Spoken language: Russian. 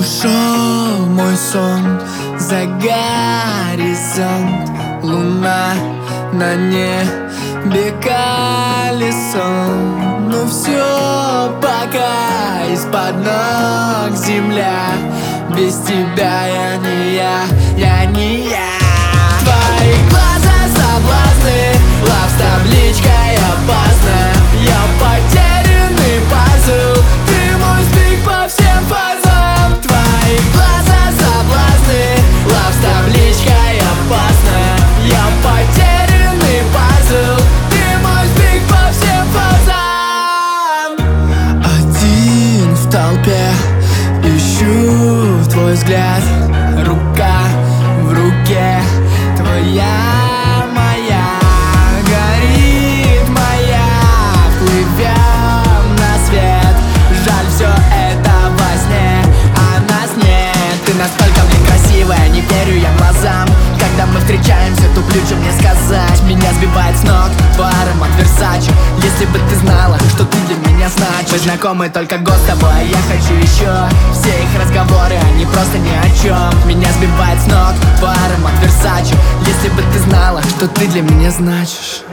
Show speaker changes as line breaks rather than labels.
ушел мой сон за горизонт. Луна на небе колесом. Ну все, пока из-под ног земля. Без тебя я не я, я не я. Твои глаза соблазны, лав с табличкой опасно. Я потерянный пазл, ты мой сдвиг по всем фазам. Твои глаза соблазны, лав с табличкой опасно. Я потерянный пазл, ты мой сдвиг по всем фазам. Один в толпе, ищу твой взгляд. Рука в руке твоя, моя. Горит моя, плывем на свет. Жаль, все это во сне, а нас нет. Ты настолько, блин, красивая, не верю я глазам. Когда мы встречаемся, туплю, что мне сказать. Меня сбивает с ног твой аромат Versace. Если бы ты знала, что ты для меня значишь. Мы знакомы только год с тобой, а я хочу еще. Все их разговоры, они просто ни о чем. Меня сбивает с ног твой аромат Versace. Если бы ты знала, что ты для меня значишь.